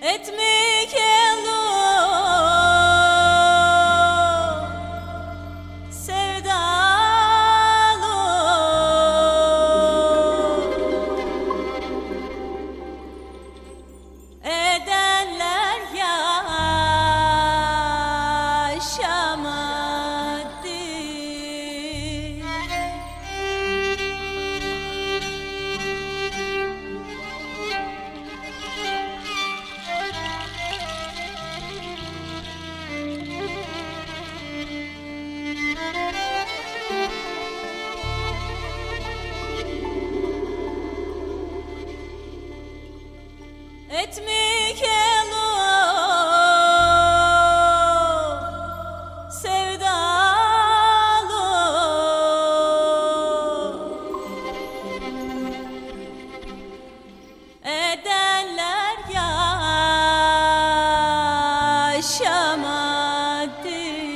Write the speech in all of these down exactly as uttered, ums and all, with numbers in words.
etmek elo sevdalı edenler yaşamadı. Etmek elo sevdalı edenler yaşamadı.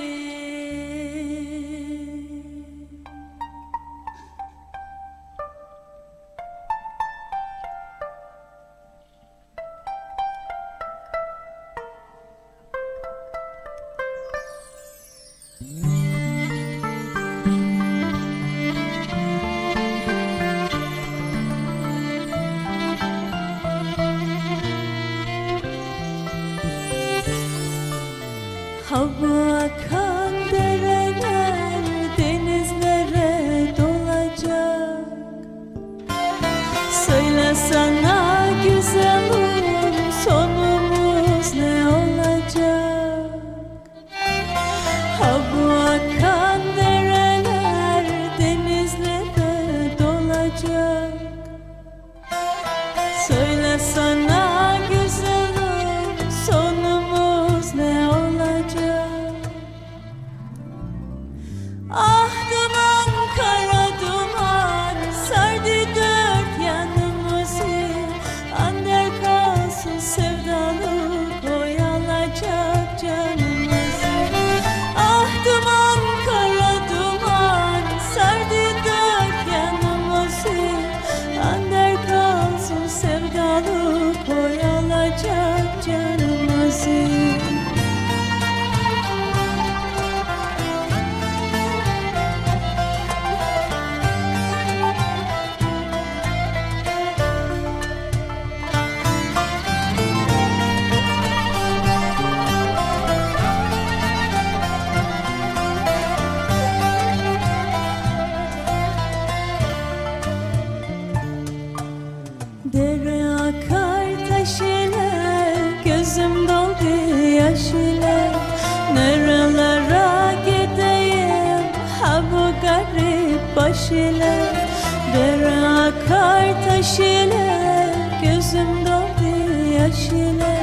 Hava akan dereler denizlere dolacak. Söyle sana güzelim, sonumuz ne olacak? Hava akan dereler denizlere dolacak. Söyle sana güzelim, sonumuz ne olacak? Ah duman, kara duman sardı dört yanımızı. Ander kalsın sevdalık oyalacak canımızı. Ah duman, kara duman sardı dört yanımızı. Ander kalsın sevdalık oyalacak canımızı. Dere akar taş ile, gözüm doldu yaş ile. Nerelere gideyim ha bu garip baş ile. Dere akar taş ile, gözüm doldu yaş ile.